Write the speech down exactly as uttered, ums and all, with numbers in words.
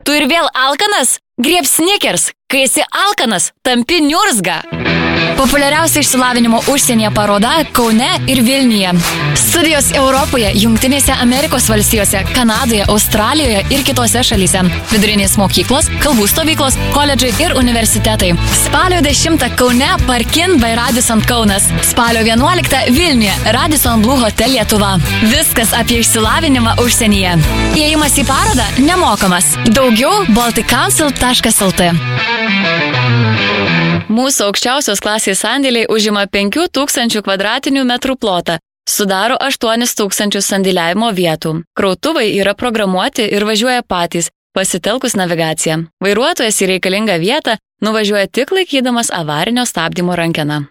Tu ir vėl alkanas? Grieb Snickers. Kai esi alkanas, tampi niurzga. Populiariausia išsilavinimo užsienyje paroda Kaune ir Vilniuje. Studijos Europoje, Jungtinėse Amerikos valstijose, Kanadoje, Australijoje ir kitose šalyse. Vidurinės mokyklos, kalbų stovyklos, koledžai ir universitetai. Spalio dešimtą Kaune Parkin by Radisson Kaunas. Spalio vienuoliktą Vilniuje Radisson Blu Hotel Lietuva. Viskas apie išsilavinimą užsienyje. Įėjimas į parodą nemokamas. Daugiau baltic council taškas el tė. Mūsų aukščiausios klasės sandėliai užima penkių tūkstančių kvadratinių metrų plotą, sudaro aštuonis tūkstančius sandėliavimo vietų. Krautuvai yra programuoti ir važiuoja patys, pasitelkus navigaciją. Vairuotojas į reikalingą vietą nuvažiuoja tik laikydamas avarinio stabdymo rankeną.